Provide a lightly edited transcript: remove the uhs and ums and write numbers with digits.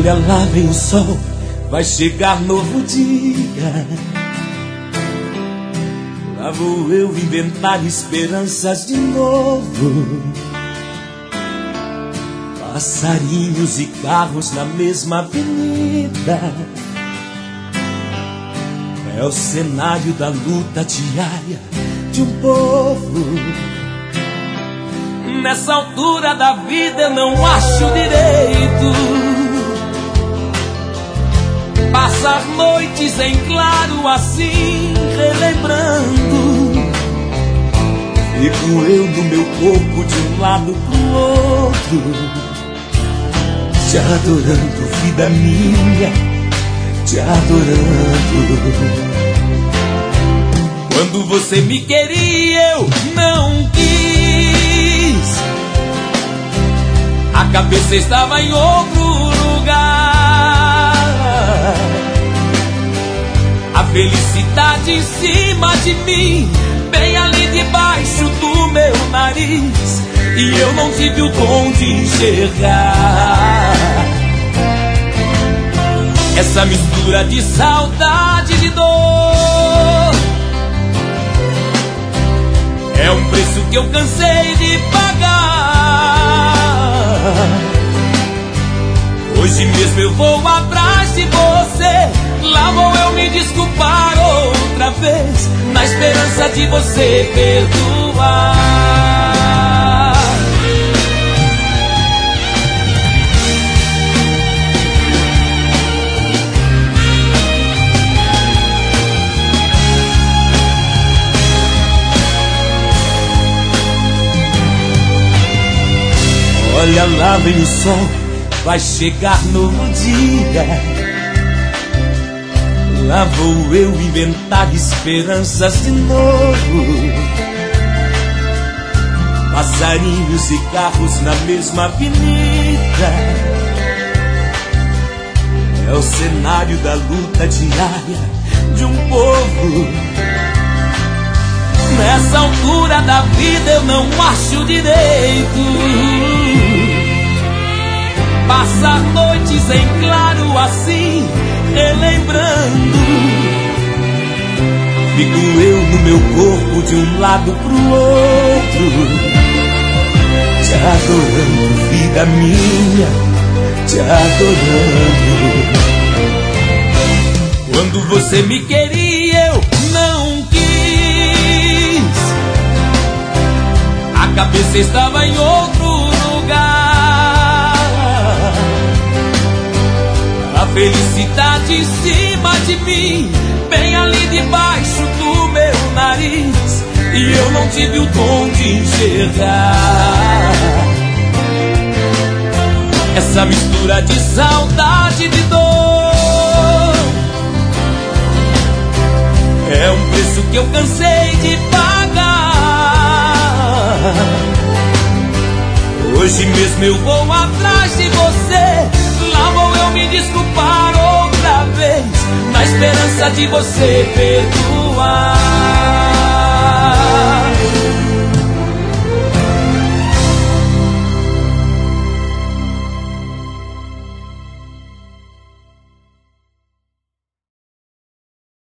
Olha lá vem o sol, vai chegar novo dia. Lá vou eu inventar esperanças de novo. Passarinhos e carros na mesma avenida. É o cenário da luta diária de um povo. Nessa altura da vida eu não acho direito passar noites em claro assim, relembrando. Fico eu no meu corpo de um lado pro outro, te adorando, vida minha, te adorando. Quando você me queria eu não quis, a cabeça estava em outro lugar. A felicidade em cima de mim, bem ali debaixo do meu nariz, e eu não tive o dom de enxergar essa mistura de saudade e de dor. É um preço que eu cansei de pagar. Hoje mesmo eu vou atrás de você, lá vou eu me desculpar outra vez, na esperança de você perdoar. Olha lá vem o sol, vai chegar novo dia. Lá vou eu inventar esperanças de novo. Passarinhos e carros na mesma avenida. É o cenário da luta diária de um povo. Nessa altura da vida eu não acho direito passar noites em claro assim, relembrando. Fico eu no meu corpo de um lado pro outro, te adorando, vida minha, te adorando. Quando você me queria eu não quis, a cabeça estava em outro lugar. A felicidade em cima de mim, bem ali debaixo do meu nariz, e eu não tive o dom de enxergar essa mistura de saudade e de dor. É um preço que eu cansei de pagar. Hoje mesmo eu vou atrás de você, lá vou eu me desculpar outra vez, na esperança de você perdoar.